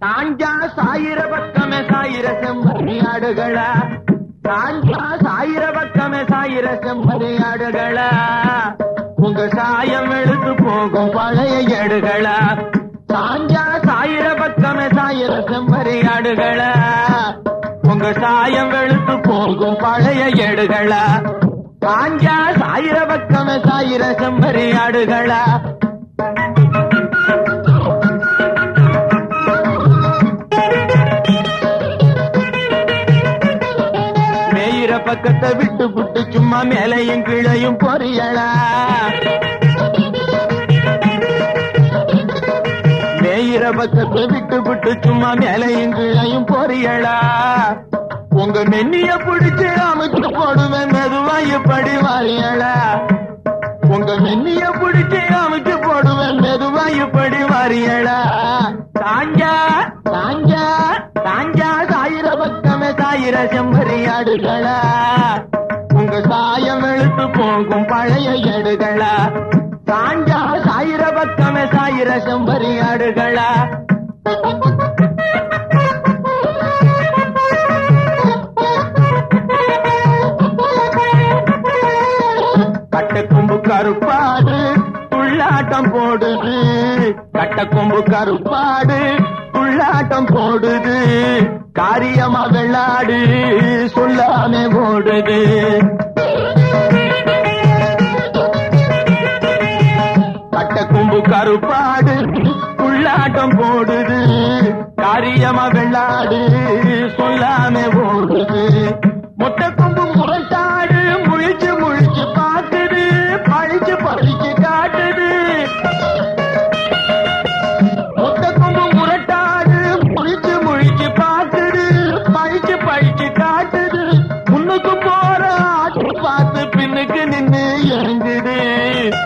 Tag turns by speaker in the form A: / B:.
A: சாஞ்சா சாயிர பக்கமே சாயிர செம்மறி ஆடுகளா, சாஞ்சா சாயிர பக்கமே சாயிர செம்மறி ஆடுகளா, உங்க சாயம் எழுத்து போகும் பழைய ஏடுகளா, சாஞ்சா சாயிர பக்கமே சாயிர செம்மறி ஆடுகளா, உங்க சாயம் வெளுத்து போகும் பழைய ஏடுகளா, சாஞ்சா சாயிர பக்கமே சாயிர செம்மறி ஆடுகளா. மேயிற பக்கத்தை விட்டு புட்டு சும்மா மேலையும் கீழையும் பொரியலா, மேயிற பக்கத்தை விட்டு புட்டு சும்மா மேலையும் கீழையும் பொரியலா, உங்க மென்னிய பிடிச்சு அமைச்சு போடுவேன் மெதுவாயு படி வாரியலா, உங்க மென்னிய பிடிச்சு அமைச்சு போடுவேன் மெதுவாயு படி வாரியலா, சாஞ்சா சாஞ்சா சாஞ்சா சாயிர பக்கமே சாயிர செம்மறி ஆடுகளா, உங்க சாயம் எழுத்து போகும் பழைய ஏடுகளா, சாஞ்சா சாயிர பக்கமே சாயிர செம்மறி ஆடுகளா. கட்டக்கொம்பு கருப்பாடு துள்ளாட்டம் போடுது, கட்டக்கொம்பு கருப்பாடு துள்ளாட்டம் போடுது, காரியமா வெள்ளாடு சொல்லாமே ஓடுது, கட்டக்கொம்பு கருப்பாடு துள்ளாட்டம் போடுது, காரியமா வெள்ளாடு சொல்லாமே ஓடுது, மொட்டை கொம்பு முரட்டாடு முழிச்சு முழிச்சு பார்க்குது, பழிச்சு பழிச்சு காட்டுது, மொட்டை கொம்பு முரட்டாடு முழிச்சு முழிச்சு பார்க்குது, பழிச்சு பழிச்சு காட்டுது, முன்னுக்கு போற ஆட்டு பார்த்து பின்னுக்கு நின்று இறங்குது,